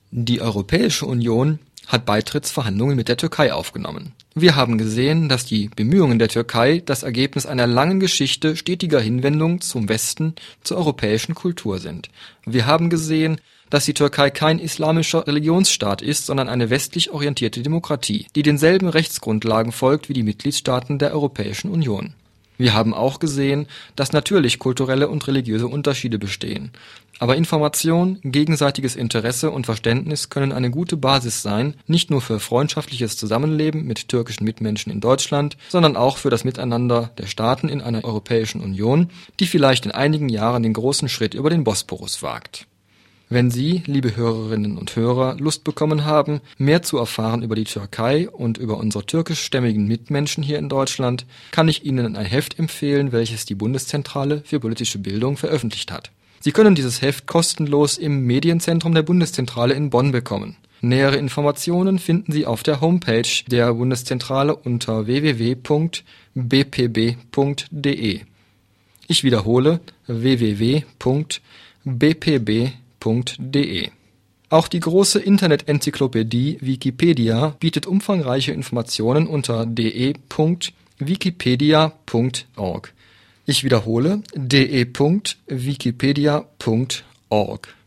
Die Europäische Union hat Beitrittsverhandlungen mit der Türkei aufgenommen. Wir haben gesehen, dass die Bemühungen der Türkei das Ergebnis einer langen Geschichte stetiger Hinwendung zum Westen, zur europäischen Kultur sind. Wir haben gesehen, dass die Türkei kein islamischer Religionsstaat ist, sondern eine westlich orientierte Demokratie, die denselben Rechtsgrundlagen folgt wie die Mitgliedstaaten der Europäischen Union. Wir haben auch gesehen, dass natürlich kulturelle und religiöse Unterschiede bestehen. Aber Information, gegenseitiges Interesse und Verständnis können eine gute Basis sein, nicht nur für freundschaftliches Zusammenleben mit türkischen Mitmenschen in Deutschland, sondern auch für das Miteinander der Staaten in einer Europäischen Union, die vielleicht in einigen Jahren den großen Schritt über den Bosporus wagt. Wenn Sie, liebe Hörerinnen und Hörer, Lust bekommen haben, mehr zu erfahren über die Türkei und über unsere türkischstämmigen Mitmenschen hier in Deutschland, kann ich Ihnen ein Heft empfehlen, welches die Bundeszentrale für politische Bildung veröffentlicht hat. Sie können dieses Heft kostenlos im Medienzentrum der Bundeszentrale in Bonn bekommen. Nähere Informationen finden Sie auf der Homepage der Bundeszentrale unter www.bpb.de. Ich wiederhole www.bpb.de. Auch die große Internet-Enzyklopädie Wikipedia bietet umfangreiche Informationen unter de.wikipedia.org. Ich wiederhole de.wikipedia.org.